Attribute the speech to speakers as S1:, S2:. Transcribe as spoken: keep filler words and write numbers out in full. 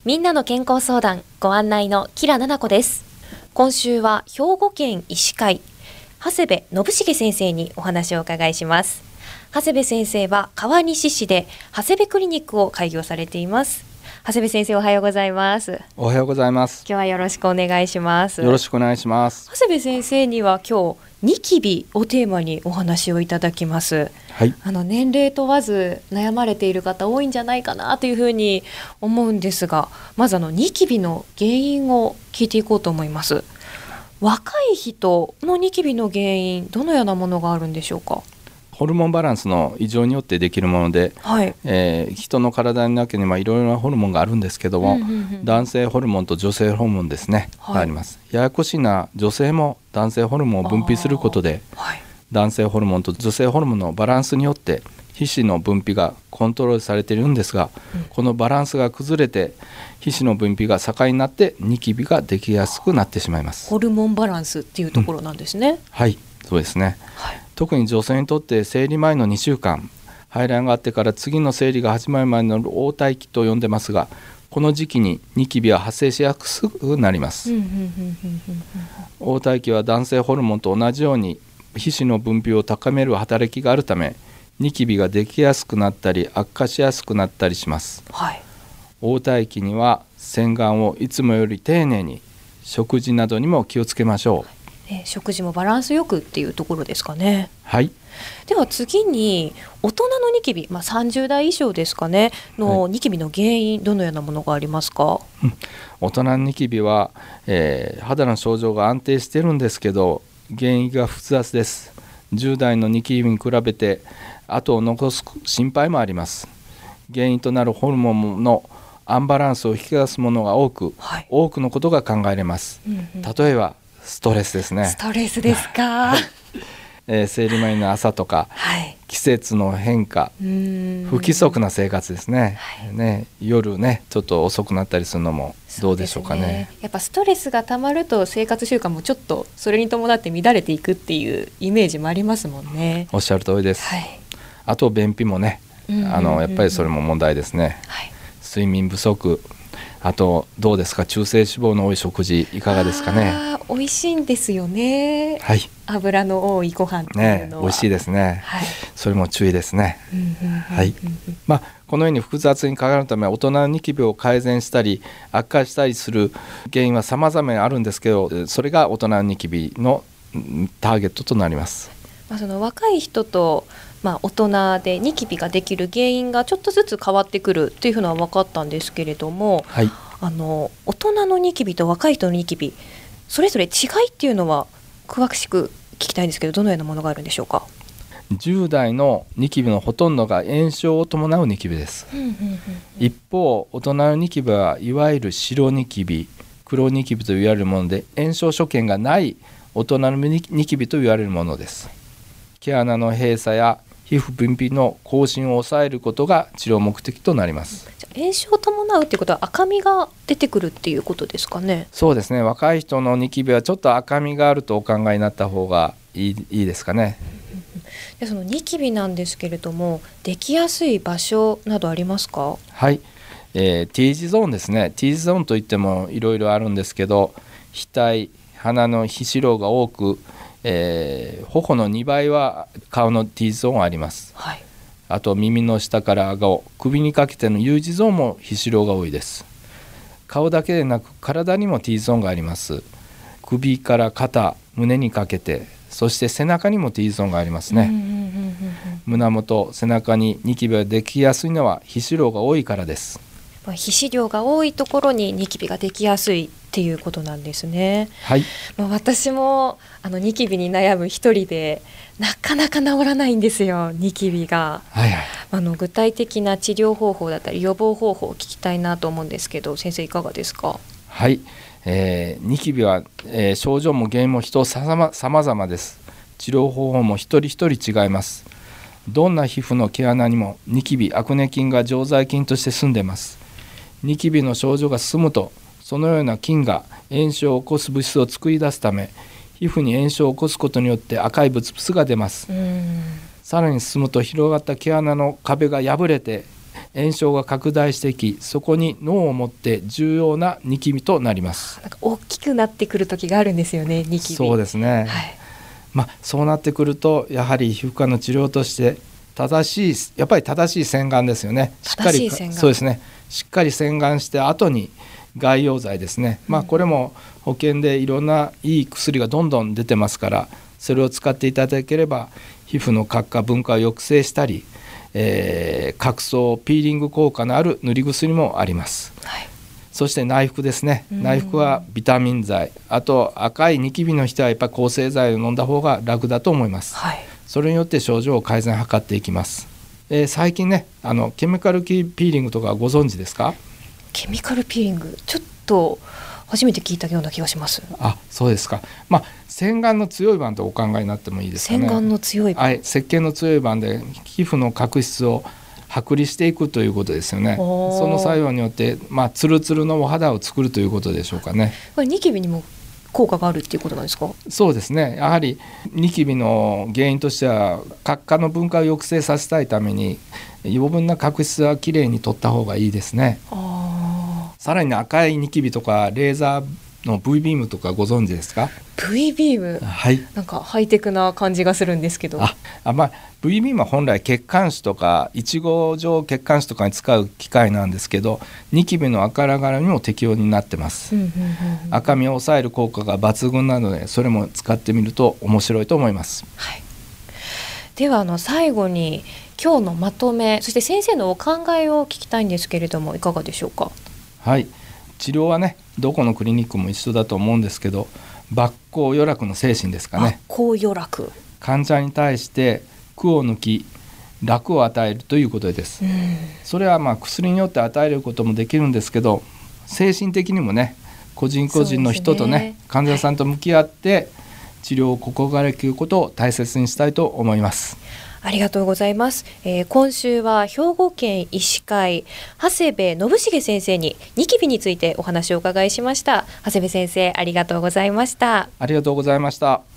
S1: みんなの健康相談ご案内のキラナナコです。今週は兵庫県医師会長谷部信重先生にお話をお伺いします。長谷部先生は川西市で長谷部クリニックを開業されています。長谷部先生、おはようございます。
S2: おはようございます。
S1: 今日はよろしくお願いします。
S2: よろしくお願いします。
S1: 長谷部先生には今日ニキビをテーマにお話をいただきます。
S2: はい、
S1: あの年齢問わず悩まれている方多いんじゃないかなというふうに思うんですが、まずあのニキビの原因を聞いていこうと思います。若い人のニキビの原因、どのようなものがあるんでしょうか？
S2: ホルモンバランスの異常によってできるもので、はいえー、人の体の中にはいろいろなホルモンがあるんですけども、うんうんうん、男性ホルモンと女性ホルモンですね、はい、があります。ややこしいな、女性も男性ホルモンを分泌することで、はい、男性ホルモンと女性ホルモンのバランスによって皮脂の分泌がコントロールされているんですが、うん、このバランスが崩れて皮脂の分泌が盛んになってニキビができやすくなってしまいます。
S1: ホルモンバランスっていうところなんですね、うん、
S2: はいそうですね、はい、特に女性にとって生理前のにしゅうかん、排卵があってから次の生理が始まる前の黄体期と呼んでますが、この時期にニキビは発生しやすくなります。黄体期は男性ホルモンと同じように皮脂の分泌を高める働きがあるため、ニキビができやすくなったり悪化しやすくなったりします、はい、黄体期には洗顔をいつもより丁寧に、食事などにも気をつけましょう。
S1: ね、食事もバランスよくっていうところですかね。
S2: はい。
S1: では次に大人のニキビ、まあ、さんじゅう代以上ですかねのニキビの原因、はい、どのようなものがありますか？
S2: うん、大人のニキビは、えー、肌の症状が安定してるんですけど、原因が複雑です。じゅう代のニキビに比べて後を残す心配もあります。原因となるホルモンのアンバランスを引き出すものが多く、はい、多くのことが考えられます、うんうん、例えばストレスですね。
S1: ストレスですか、はい
S2: えー、生理前の朝とか、はい、季節の変化、不規則な生活ですね、はい、ね夜ねちょっと遅くなったりするのもどうでしょうか ね, ね
S1: やっぱストレスがたまると生活習慣もちょっとそれに伴って乱れていくっていうイメージもありますもんね。
S2: おっしゃる通りです、はい、あと便秘もね、あのやっぱりそれも問題ですね、はい、睡眠不足、あとどうですか、中性脂肪の多い食事いかがですかね。
S1: あ美味しいんですよね、
S2: はい、
S1: 油の多いご飯っていうのは、
S2: ね、美味しいですね、はい、それも注意ですね、はい、まあ、このように複雑にかかるため、大人のニキビを改善したり悪化したりする原因は様々あるんですけど、それが大人のニキビのターゲットとなります。
S1: まあ、その若い人とまあ、大人でニキビができる原因がちょっとずつ変わってくるっていうのは分かったんですけれども、はい、あの大人のニキビと若い人のニキビ、それぞれ違いっていうのは詳しく聞きたいんですけど、どのようなものがあるんでしょうか？
S2: じゅう代のニキビのほとんどが炎症を伴うニキビです、うんうんうんうん、一方大人のニキビはいわゆる白ニキビ、黒ニキビと言われるもので、炎症所見がない大人のニキビと言われるものです。毛穴の閉鎖や皮膚分泌の更新を抑えることが治療目的となります。
S1: 炎症を伴うっていうことは赤みが出てくるっていうことですかね？
S2: そうですね、若い人のニキビはちょっと赤みがあるとお考えになった方がいい、いいですかね。
S1: でそのニキビなんですけれども、できやすい場所などありますか？
S2: はい、えー、T 字ゾーンですね。 T 字ゾーンといってもいろいろあるんですけど、額、鼻の皮脂量が多く、えー、頬のにばいは顔の T ゾーンがあります、はい、あと耳の下から顎、首にかけての U 字ゾーンも皮脂量が多いです。顔だけでなく体にも T ゾーンがあります。首から肩、胸にかけて、そして背中にも T ゾーンがありますね、うんうんうんうん、胸元、背中にニキビができやすいのは皮脂量が多いからです。
S1: 皮脂量が多いところにニキビができやすいっていうことなんですね。
S2: はい、
S1: まあ、私もあのニキビに悩む一人で、なかなか治らないんですよ、ニキビが、はいはい、あの具体的な治療方法だったり予防方法を聞きたいなと思うんですけど、先生いかがですか？
S2: はい、えー、ニキビは、えー、症状も原因も人さまざまです。治療方法も一人一人違います。どんな皮膚の毛穴にもニキビ、アクネ菌が常在菌として住んでいます。ニキビの症状が進むと、そのような菌が炎症を起こす物質を作り出すため、皮膚に炎症を起こすことによって赤いブツブツが出ます。さらに進むと、広がった毛穴の壁が破れて炎症が拡大していき、そこに脳をもって重要なニキビとなります。
S1: なんか大きくなってくる時があるんですよね、ニキビ。
S2: そうですね、はい、まあ、そうなってくるとやはり皮膚科の治療として正しいやっぱり正しい洗顔ですよね。しっかりそうですね、しっかり洗顔して後に外用剤ですね、まあ、これも保険でいろんないい薬がどんどん出てますから、それを使っていただければ皮膚の角化分化を抑制したり、えー、角層ピーリング効果のある塗り薬もあります、はい、そして内服ですね。内服はビタミン剤、あと赤いニキビの人はやっぱり抗生剤を飲んだ方が楽だと思います、はい、それによって症状を改善を図っていきます、えー、最近ねあのケミカルピーリングとかご存知ですか？
S1: ケミカルピーリングちょっと初めて聞いたような気がします。
S2: あ、そうですか。まあ、洗顔の強い版とお考えになってもいいですかね。
S1: 洗顔の強い版、
S2: はい、石鹸の強い版で皮膚の角質を剥離していくということですよね。その作用によって、まあ、ツルツルのお肌を作るということでしょうかね。
S1: これニキビにも効果があるっていうことなんですか？
S2: そうですね、やはりニキビの原因としては角化の分化を抑制させたいために余分な角質はきれいに取った方がいいですね。あ、さらに赤いニキビとかレーザーの ブイ ビームとかご存知ですか？
S1: ブイ ビーム、
S2: はい、
S1: なんかハイテクな感じがするんですけど。
S2: ああ、まあ、ブイ ビームは本来血管腫とかいちご状血管腫とかに使う機械なんですけど、ニキビの赤ら柄にも適用になってます、うんうんうんうん、赤みを抑える効果が抜群なのでそれも使ってみると面白いと思います、
S1: はい、ではあの最後に今日のまとめ、そして先生のお考えを聞きたいんですけれどもいかがでしょうか？
S2: はい、治療はねどこのクリニックも一緒だと思うんですけど、抜功余楽の精神ですかね。
S1: 抜功余楽、
S2: 患者に対して苦を抜き楽を与えるということです、うん、それはまあ薬によって与えることもできるんですけど、精神的にもね個人個人の人と ね, ね患者さんと向き合って治療を心がけることを大切にしたいと思います。
S1: ありがとうございます、えー、今週は兵庫県医師会長谷部信重先生にニキビについてお話をお伺いしました。長谷部先生ありがとうございました。
S2: ありがとうございました。